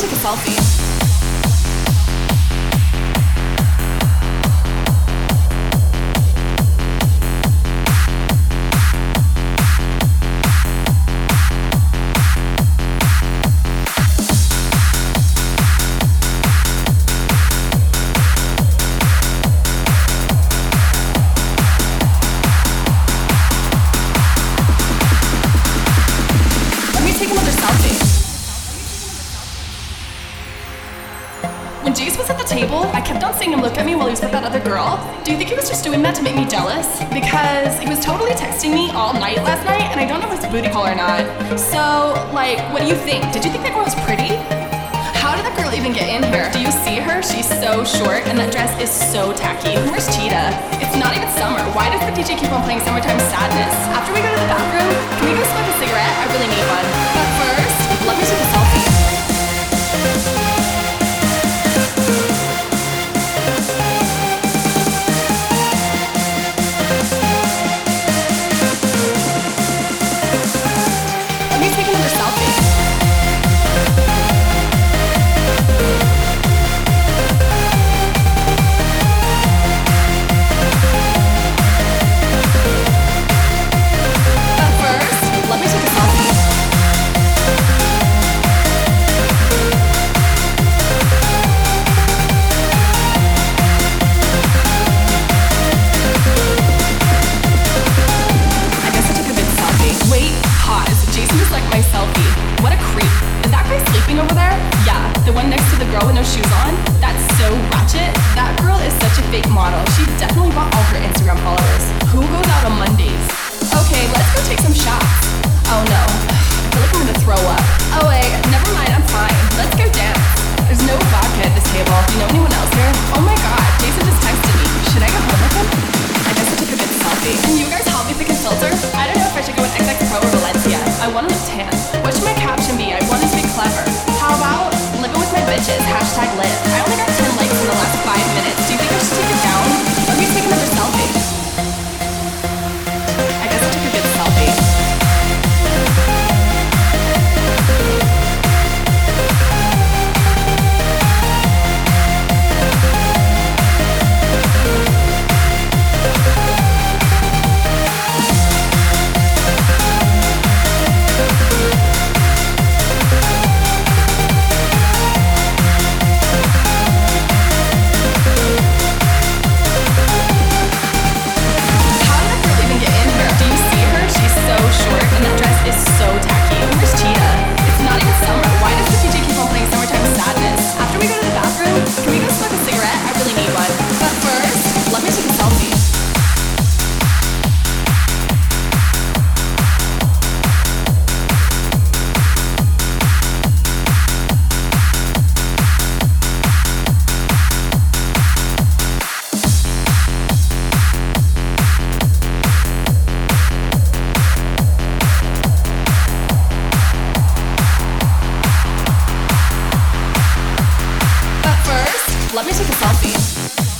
take a selfie. When Jace was at the table, I kept on seeing him look at me while he was with that other girl. Do you think he was just doing that to make me jealous? Because he was totally texting me all night last night, and I don't know if it's a booty call or not. So, like, what do you think? Did you think that girl was pretty? How did that girl even get in here? Do you see her? She's so short, and that dress is so tacky. Where's Cheetah? It's not even summer. Why does the DJ keep on playing Summertime Sadness? After we go to the bathroom, can we go smoke a cigarette? I really need one. But first, let me take a selfie. Over there? Yeah, the one next to the girl with no shoes on? That's so ratchet. That girl is such a fake model. She definitely bought all her Instagram followers. Who goes out on Mondays? Okay, let's go take some shots. Oh no, I feel like I'm gonna throw up. Oh wait, never mind, I'm fine. Let's go dance. There's no vodka at this table. Do you know anyone else here? Oh my god, Jason just texted me. Should I go home with him? I guess I took a good selfie. Can you guys help me pick a filter? I don't know if I should go with XX Pro or Valencia. I want to look tan. What should my caption be? I want it to be clever. How about living with my bitches, #live. I only got 10 likes in the last 5 minutes. Do you think I should take it down? Let me take another selfie. I guess I took a good selfie. Let me take a selfie.